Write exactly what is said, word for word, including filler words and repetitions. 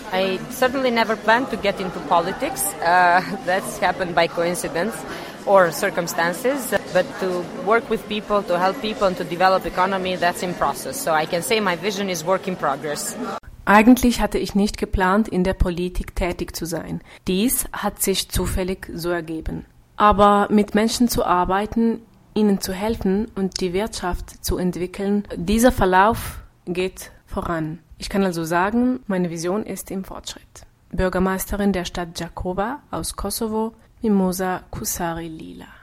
I certainly never planned to get into politics. Uh, that's happened by coincidence or circumstances. But to work with people, to help people and to develop economy, that's in process. So I can say my vision is work in progress. Eigentlich hatte ich nicht geplant, in der Politik tätig zu sein. Dies hat sich zufällig so ergeben. Aber mit Menschen zu arbeiten, ihnen zu helfen und die Wirtschaft zu entwickeln, dieser Verlauf geht voran. Ich kann also sagen, meine Vision ist im Fortschritt. Bürgermeisterin der Stadt Jakova aus Kosovo, Mimosa Kusari Lila.